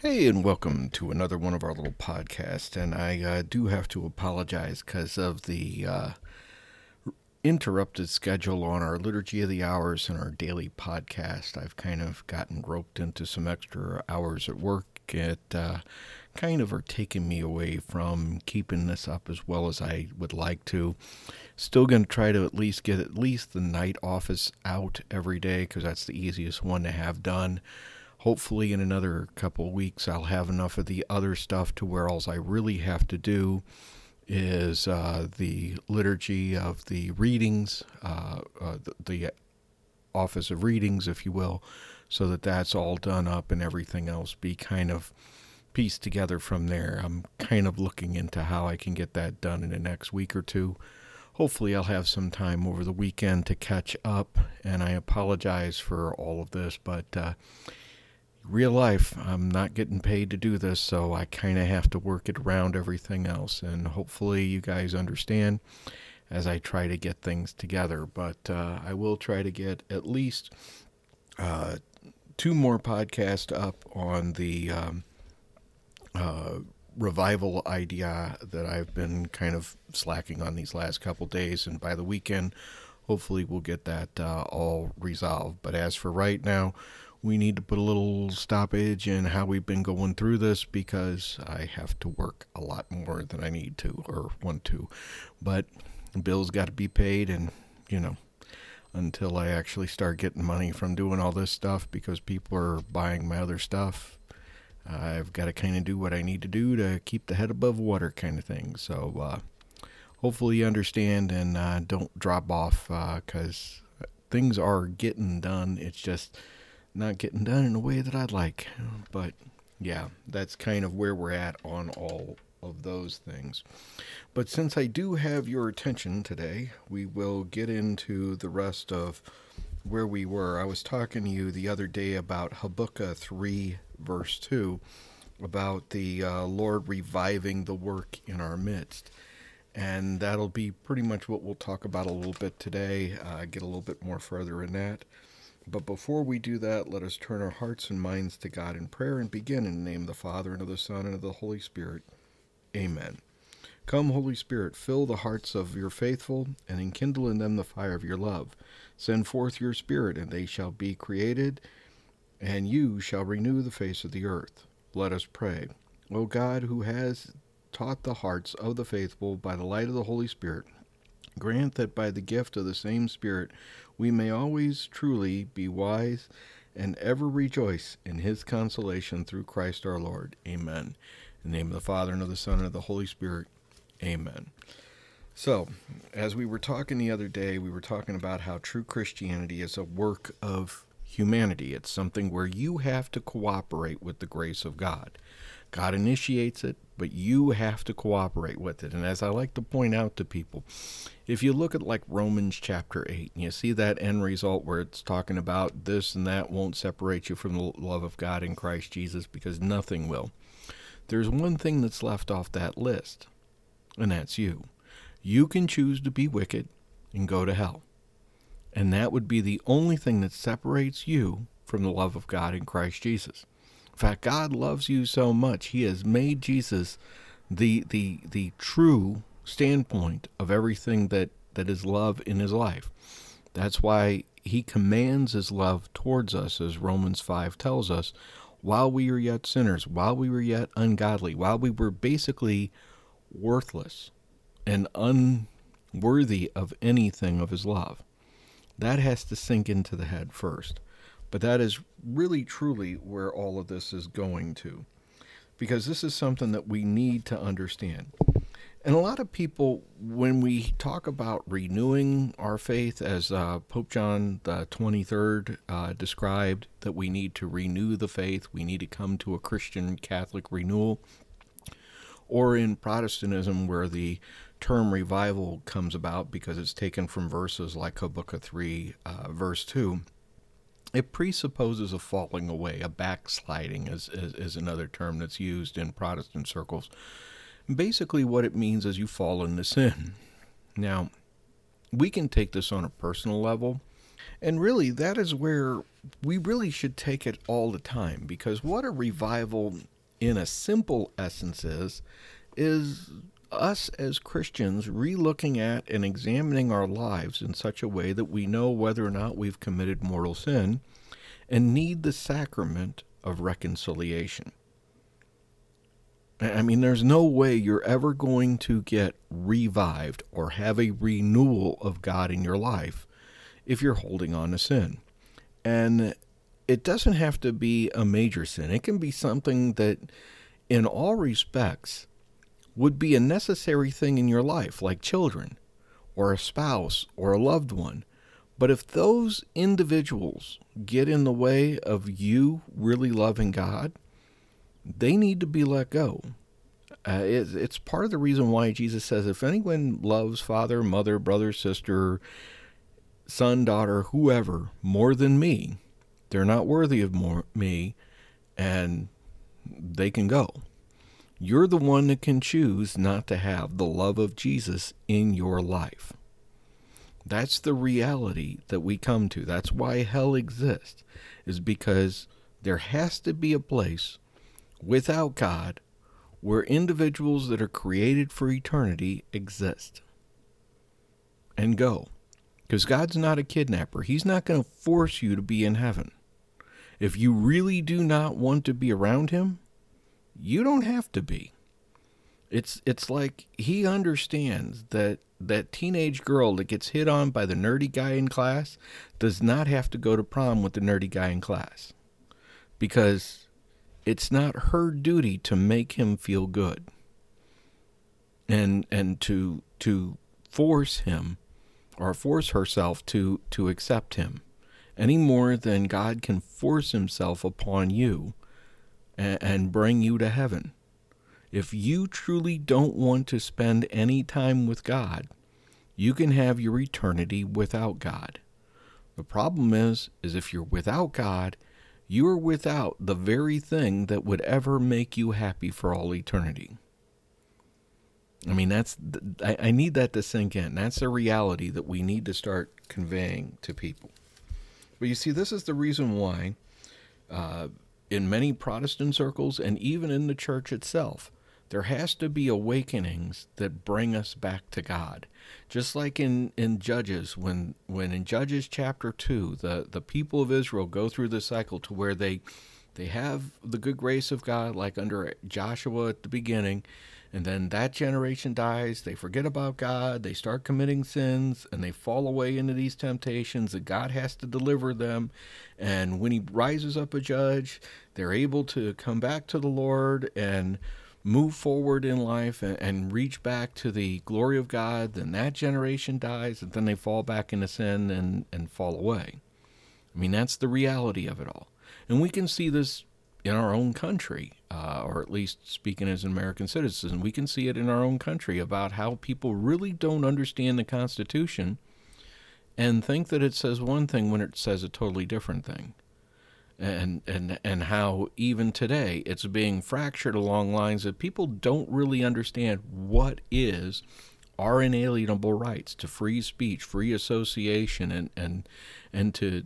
Hey, and welcome to another one of our little podcasts. And I do have to apologize because of the interrupted schedule on our Liturgy of the Hours and our daily podcast. I've kind of gotten roped into some extra hours at work. It kind of are taking me away from keeping this up as well as I would like to. Still going to try to at least get the night office out every day because that's the easiest one to have done. Hopefully in another couple of weeks I'll have enough of the other stuff to where all I really have to do is the liturgy of the readings, the office of readings, if you will, so that that's all done up and everything else be kind of pieced together from there. I'm kind of looking into how I can get that done in the next week or two. Hopefully I'll have some time over the weekend to catch up, and I apologize for all of this, but real life, I'm not getting paid to do this, so I kind of have to work it around everything else, and hopefully you guys understand as I try to get things together. But I will try to get at least 2 more podcasts up on the revival idea that I've been kind of slacking on these last couple days, and by the weekend, hopefully we'll get that all resolved. But as for right now, we need to put a little stoppage in how we've been going through this because I have to work a lot more than I need to or want to. But the bills got to be paid, and, until I actually start getting money from doing all this stuff because people are buying my other stuff, I've got to kind of do what I need to do to keep the head above water kind of thing. So hopefully you understand and don't drop off because things are getting done. It's just not getting done in a way that I'd like. But yeah, that's kind of where we're at on all of those things. But since I do have your attention today, we will get into the rest of where we were. I was talking to you the other day about Habakkuk 3 verse 2 about the Lord reviving the work in our midst. And that'll be pretty much what we'll talk about a little bit today, get a little bit more further in that. But before we do that, let us turn our hearts and minds to God in prayer and begin in the name of the Father, and of the Son, and of the Holy Spirit. Amen. Come, Holy Spirit, fill the hearts of your faithful, and enkindle in them the fire of your love. Send forth your Spirit, and they shall be created, and you shall renew the face of the earth. Let us pray. O God, who has taught the hearts of the faithful by the light of the Holy Spirit, grant that by the gift of the same Spirit we may always truly be wise and ever rejoice in his consolation through Christ our Lord. Amen. In the name of the Father, and of the Son, and of the Holy Spirit. Amen. So, as we were talking the other day, we were talking about how true Christianity is a work of humanity. It's something where you have to cooperate with the grace of God. God initiates it, but you have to cooperate with it. And as I like to point out to people, if you look at like Romans chapter 8, and you see that end result where it's talking about this and that won't separate you from the love of God in Christ Jesus, because nothing will. There's one thing that's left off that list, and that's you. You can choose to be wicked and go to hell. And that would be the only thing that separates you from the love of God in Christ Jesus. In fact, God loves you so much, he has made Jesus the true standpoint of everything that is love in his life. That's why he commands his love towards us, as Romans 5 tells us, while we were yet sinners, while we were yet ungodly, while we were basically worthless and unworthy of anything of his love. That has to sink into the head first. But that is really, truly where all of this is going to. Because this is something that we need to understand. And a lot of people, when we talk about renewing our faith, as Pope John the 23rd described, that we need to renew the faith, we need to come to a Christian Catholic renewal, or in Protestantism where the term revival comes about because it's taken from verses like Habakkuk 3 verse 2, it presupposes a falling away, a backsliding is another term that's used in Protestant circles. Basically what it means is you fall into sin. Now, we can take this on a personal level, and really that is where we really should take it all the time, because what a revival in a simple essence, is us as Christians re-looking at and examining our lives in such a way that we know whether or not we've committed mortal sin and need the sacrament of reconciliation. I mean, there's no way you're ever going to get revived or have a renewal of God in your life if you're holding on to sin. And it doesn't have to be a major sin. It can be something that, in all respects, would be a necessary thing in your life, like children, or a spouse, or a loved one. But if those individuals get in the way of you really loving God, they need to be let go. It's part of the reason why Jesus says, if anyone loves father, mother, brother, sister, son, daughter, whoever, more than me, they're not worthy of me, and they can go. You're the one that can choose not to have the love of Jesus in your life. That's the reality that we come to. That's why hell exists, is because there has to be a place without God where individuals that are created for eternity exist and go. Because God's not a kidnapper. He's not going to force you to be in heaven. If you really do not want to be around him, you don't have to be. It's like he understands that that teenage girl that gets hit on by the nerdy guy in class does not have to go to prom with the nerdy guy in class. Because it's not her duty to make him feel good. And to force him or force herself to accept him, any more than God can force himself upon you and bring you to heaven. If you truly don't want to spend any time with God, you can have your eternity without God. The problem is if you're without God, you are without the very thing that would ever make you happy for all eternity. I mean, I need that to sink in. That's a reality that we need to start conveying to people. But you see, this is the reason why in many Protestant circles and even in the church itself, there has to be awakenings that bring us back to God. Just like in Judges, when in Judges chapter 2, the people of Israel go through the cycle to where they have the good grace of God, like under Joshua at the beginning, and then that generation dies, they forget about God, they start committing sins, and they fall away into these temptations that God has to deliver them. And when he rises up a judge, they're able to come back to the Lord and move forward in life and reach back to the glory of God. Then that generation dies, and then they fall back into sin and fall away. I mean, that's the reality of it all. And we can see this in our own country, or at least speaking as an American citizen, we can see it in our own country about how people really don't understand the Constitution and think that it says one thing when it says a totally different thing. And how even today it's being fractured along lines that people don't really understand what is our inalienable rights to free speech, free association, and to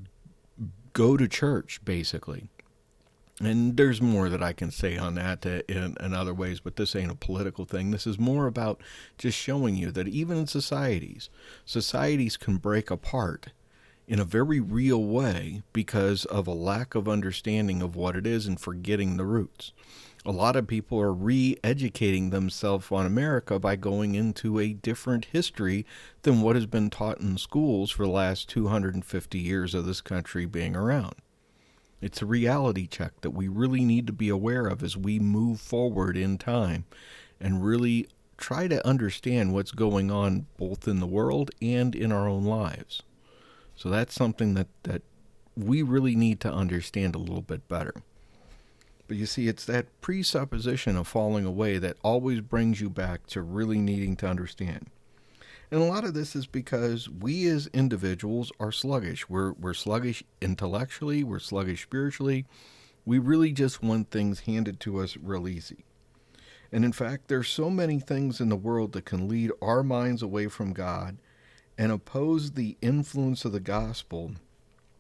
go to church, basically. And there's more that I can say on that in other ways, but this ain't a political thing. This is more about just showing you that even in societies can break apart in a very real way because of a lack of understanding of what it is and forgetting the roots. A lot of people are re-educating themselves on America by going into a different history than what has been taught in schools for the last 250 years of this country being around. It's a reality check that we really need to be aware of as we move forward in time and really try to understand what's going on both in the world and in our own lives. So that's something that we really need to understand a little bit better. But you see, it's that presupposition of falling away that always brings you back to really needing to understand. And a lot of this is because we as individuals are sluggish. We're sluggish intellectually, we're sluggish spiritually. We really just want things handed to us real easy. And in fact, there's so many things in the world that can lead our minds away from God and oppose the influence of the gospel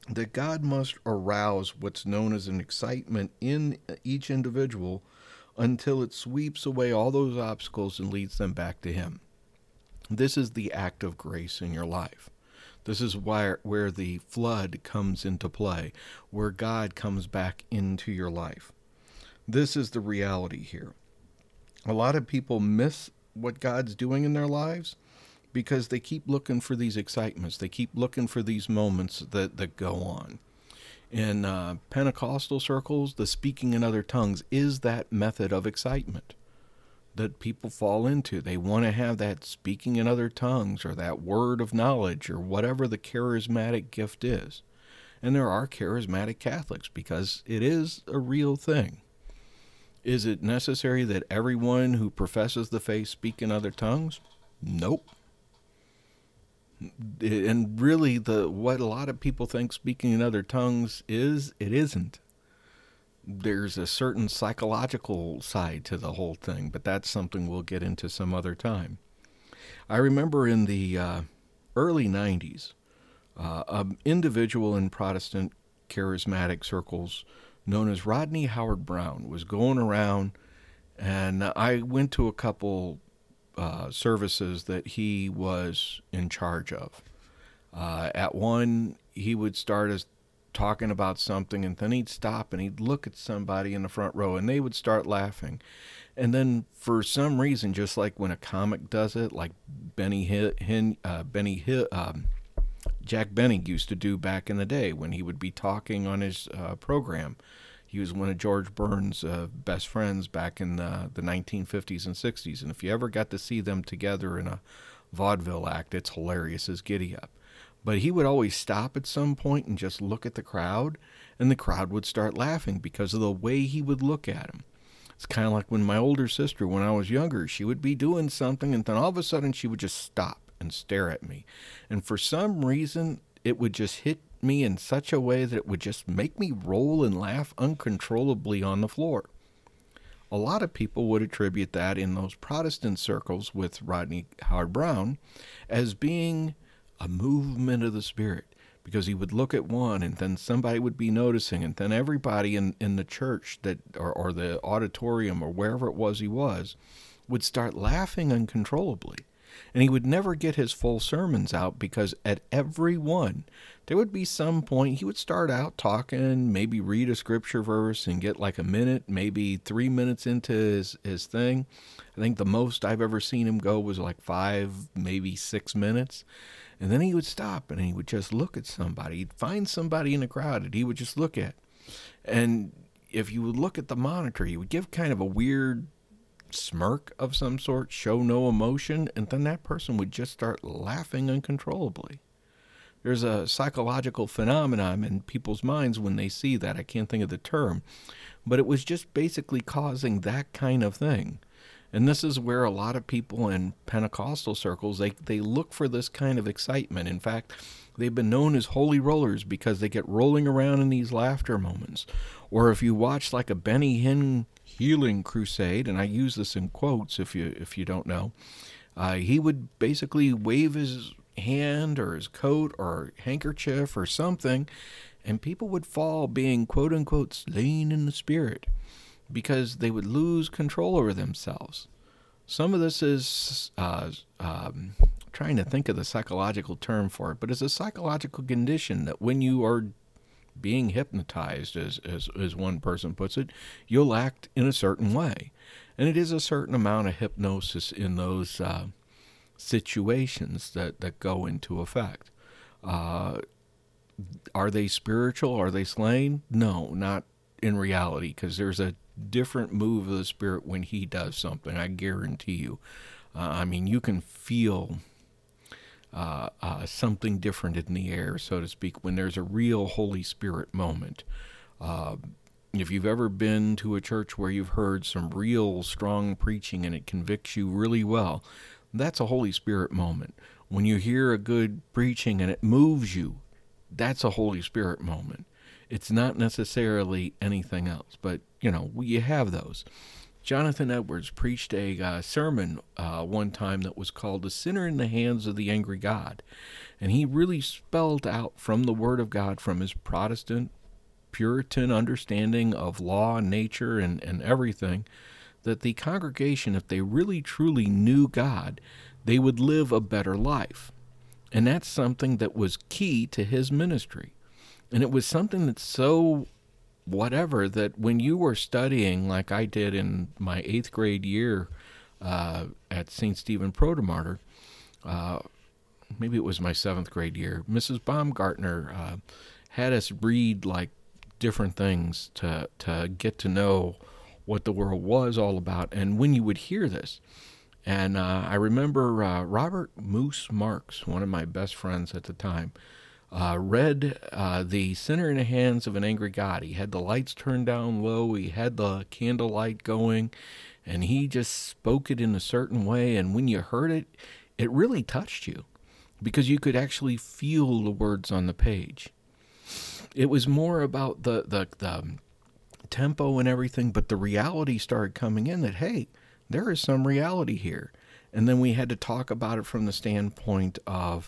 that God must arouse what's known as an excitement in each individual until it sweeps away all those obstacles and leads them back to Him. This is the act of grace in your life. This is where the flood comes into play, where God comes back into your life. This is the reality here. A lot of people miss what God's doing in their lives because they keep looking for these excitements. They keep looking for these moments that go on. In Pentecostal circles, the speaking in other tongues is that method of excitement that people fall into. They want to have that speaking in other tongues or that word of knowledge or whatever the charismatic gift is. And there are charismatic Catholics because it is a real thing. Is it necessary that everyone who professes the faith speak in other tongues? Nope. And really, what a lot of people think speaking in other tongues is, it isn't. There's a certain psychological side to the whole thing, but that's something we'll get into some other time. I remember in the early 90s, an individual in Protestant charismatic circles known as Rodney Howard-Browne was going around, and I went to a couple services that he was in charge of. At one, he would start as talking about something, and then he'd stop and he'd look at somebody in the front row, and they would start laughing. And then, for some reason, just like when a comic does it, like Jack Benny used to do back in the day when he would be talking on his program. He was one of George Burns' best friends back in the 1950s and 60s. And if you ever got to see them together in a vaudeville act, it's hilarious as giddy up. But he would always stop at some point and just look at the crowd, and the crowd would start laughing because of the way he would look at him. It's kind of like when my older sister, when I was younger, she would be doing something, and then all of a sudden she would just stop and stare at me. And for some reason, it would just hit me in such a way that it would just make me roll and laugh uncontrollably on the floor. A lot of people would attribute that in those Protestant circles with Rodney Howard-Browne as being a movement of the Spirit, because he would look at one and then somebody would be noticing, and then everybody in the church that or the auditorium or wherever it was he was would start laughing uncontrollably. And he would never get his full sermons out because at every one, there would be some point he would start out talking, maybe read a scripture verse and get like a minute, maybe 3 minutes into his thing. I think the most I've ever seen him go was like 5, maybe 6 minutes. And then he would stop and he would just look at somebody. He'd find somebody in the crowd that he would just look at. And if you would look at the monitor, he would give kind of a weird smirk of some sort, show no emotion, and then that person would just start laughing uncontrollably. There's a psychological phenomenon in people's minds when they see that. I can't think of the term, but it was just basically causing that kind of thing. And this is where a lot of people in Pentecostal circles, they look for this kind of excitement. In fact, they've been known as holy rollers because they get rolling around in these laughter moments. Or if you watch like a Benny Hinn healing crusade, and I use this in quotes if you don't know, he would basically wave his hand or his coat or handkerchief or something, and people would fall being quote-unquote slain in the Spirit, because they would lose control over themselves. Some of this is, trying to think of the psychological term for it, but it's a psychological condition that when you are being hypnotized, as one person puts it, you'll act in a certain way. And it is a certain amount of hypnosis in those situations that go into effect. Are they spiritual? Are they slain? No, not in reality, because there's a different move of the Spirit when he does something, I guarantee you. You can feel something different in the air, so to speak, when there's a real Holy Spirit moment. If you've ever been to a church where you've heard some real strong preaching and it convicts you really well, that's a Holy Spirit moment. When you hear a good preaching and it moves you, that's a Holy Spirit moment. It's not necessarily anything else, but, you have those. Jonathan Edwards preached a sermon one time that was called "The Sinner in the Hands of the Angry God." And he really spelled out from the Word of God, from his Protestant, Puritan understanding of law and nature and everything, that the congregation, if they really truly knew God, they would live a better life. And that's something that was key to his ministry. And it was something that's so whatever that when you were studying, like I did in my 8th grade year at St. Stephen Protomartyr, maybe it was my 7th grade year, Mrs. Baumgartner had us read like different things to get to know what the world was all about. And when you would hear this, and I remember Robert Moose Marks, one of my best friends at the time, read The Sinner in the Hands of an Angry God. He had the lights turned down low, he had the candlelight going, and he just spoke it in a certain way. And when you heard it, it really touched you because you could actually feel the words on the page. It was more about the tempo and everything, but the reality started coming in that, hey, there is some reality here. And then we had to talk about it from the standpoint of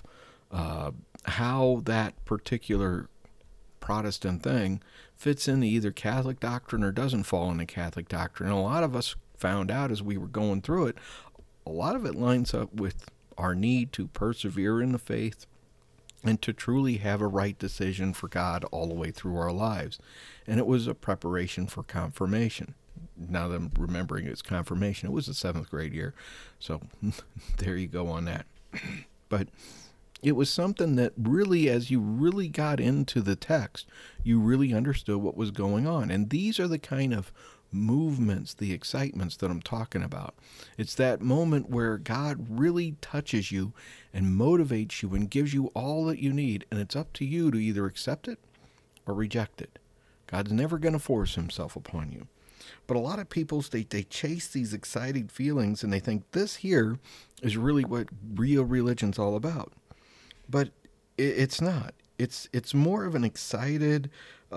how that particular Protestant thing fits into either Catholic doctrine or doesn't fall into Catholic doctrine. And a lot of us found out as we were going through it, a lot of it lines up with our need to persevere in the faith and to truly have a right decision for God all the way through our lives. And it was a preparation for confirmation. Now that I'm remembering it's confirmation, it was the 7th grade year. So there you go on that. But it was something that really, as you really got into the text, you really understood what was going on. And these are the kind of movements, the excitements that I'm talking about. It's that moment where God really touches you and motivates you and gives you all that you need. And it's up to you to either accept it or reject it. God's never going to force himself upon you. But a lot of people, they chase these exciting feelings and they think this here is really what real religion's all about. But it's not. It's more of an excited,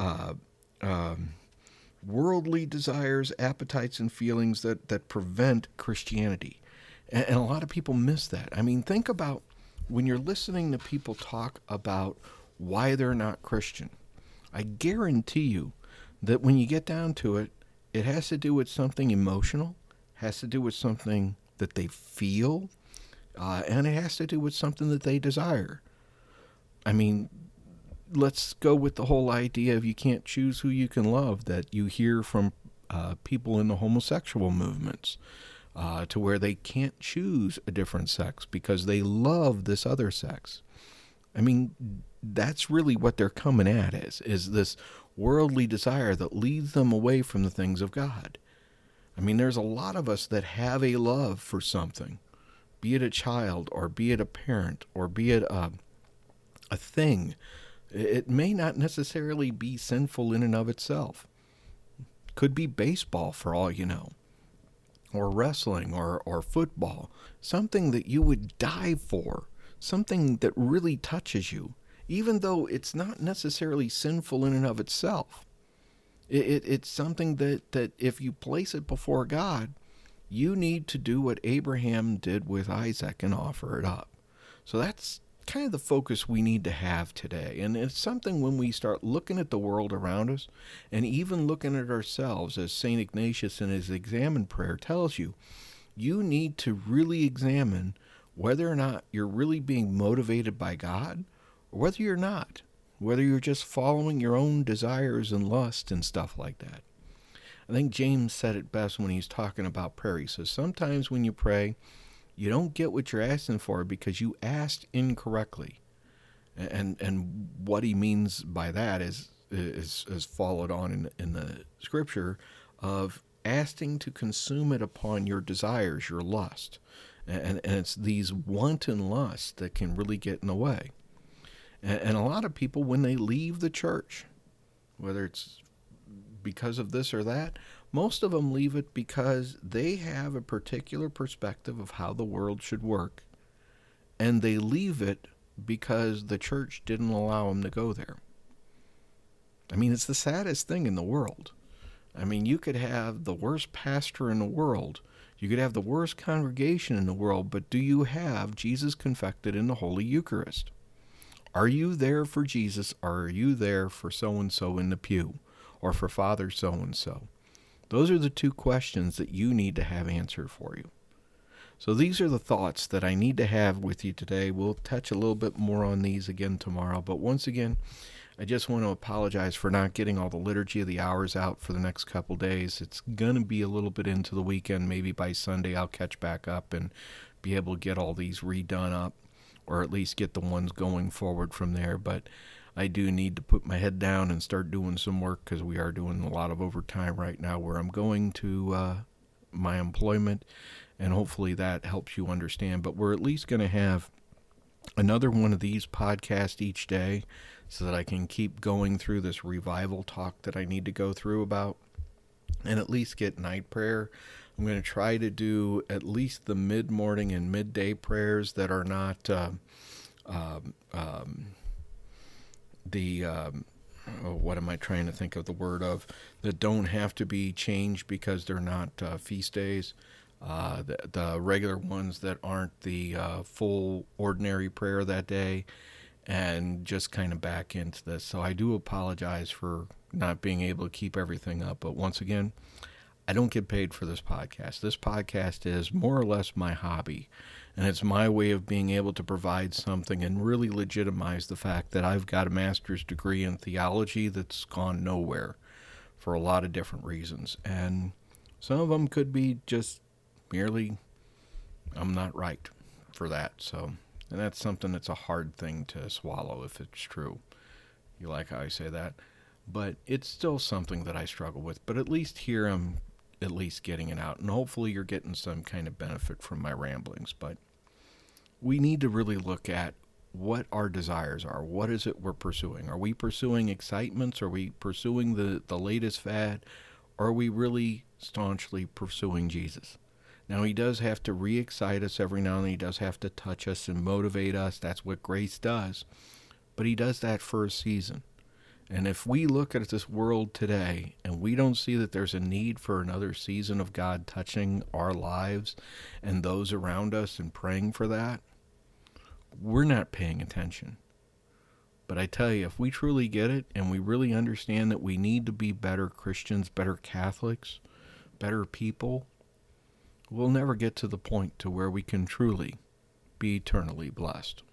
worldly desires, appetites, and feelings that prevent Christianity. And a lot of people miss that. I mean, think about when you're listening to people talk about why they're not Christian. I guarantee you that when you get down to it, it has to do with something emotional, has to do with something that they feel, and it has to do with something that they desire. I mean, let's go with the whole idea of you can't choose who you can love that you hear from people in the homosexual movements, to where they can't choose a different sex because they love this other sex. I mean, that's really what they're coming at is this worldly desire that leads them away from the things of God. I mean, there's a lot of us that have a love for something, be it a child or be it a parent or be it a thing. It may not necessarily be sinful in and of itself. Could be baseball for all you know, or wrestling or football, something that you would die for, something that really touches you, even though it's not necessarily sinful in and of itself. It's something that if you place it before God, you need to do what Abraham did with Isaac and offer it up. So that's kind of the focus we need to have today. And it's something when we start looking at the world around us and even looking at ourselves, as St. Ignatius in his Examen prayer tells you, you need to really examine whether or not you're really being motivated by God or whether you're not, whether you're just following your own desires and lust and stuff like that. I think James said it best when he's talking about prayer. He says, sometimes when you pray, you don't get what you're asking for because you asked incorrectly. And what he means by that is followed on in the scripture of asking to consume it upon your desires, your lust. And it's these wanton lusts that can really get in the way. And a lot of people, when they leave the church, whether it's because of this or that, most of them leave it because they have a particular perspective of how the world should work. And they leave it because the church didn't allow them to go there. I mean, it's the saddest thing in the world. I mean, you could have the worst pastor in the world. You could have the worst congregation in the world, but do you have Jesus confected in the Holy Eucharist? Are you there for Jesus, or are you there for so-and-so in the pew, or for Father so-and-so? Those are the two questions that you need to have answered for you. So these are the thoughts that I need to have with you today. We'll touch a little bit more on these again tomorrow. But once again, I just want to apologize for not getting all the Liturgy of the Hours out for the next couple days. It's going to be a little bit into the weekend. Maybe by Sunday I'll catch back up and be able to get all these redone up, or at least get the ones going forward from there. But I do need to put my head down and start doing some work, because we are doing a lot of overtime right now where I'm going to my employment, and hopefully that helps you understand. But we're at least going to have another one of these podcasts each day so that I can keep going through this revival talk that I need to go through about, and at least get night prayer. I'm going to try to do at least the mid-morning and midday prayers that are not what am I trying to think of the word of, that don't have to be changed because they're not feast days. The regular ones that aren't the full ordinary prayer that day, and just kind of back into this. So I do apologize for not being able to keep everything up. But once again, I don't get paid for this podcast. This podcast is more or less my hobby, and it's my way of being able to provide something and really legitimize the fact that I've got a master's degree in theology that's gone nowhere for a lot of different reasons. And some of them could be just merely, I'm not right for that. So, and that's something that's a hard thing to swallow if it's true. You like how I say that? But it's still something that I struggle with. But at least here I'm at least getting it out. And hopefully you're getting some kind of benefit from my ramblings. But we need to really look at what our desires are. What is it we're pursuing? Are we pursuing excitements? Are we pursuing the latest fad? Or are we really staunchly pursuing Jesus? Now, he does have to re-excite us every now and then. He does have to touch us and motivate us. That's what grace does. But he does that for a season. And if we look at this world today and we don't see that there's a need for another season of God touching our lives and those around us and praying for that, we're not paying attention. But I tell you, if we truly get it and we really understand that we need to be better Christians, better Catholics, better people, we'll never get to the point to where we can truly be eternally blessed.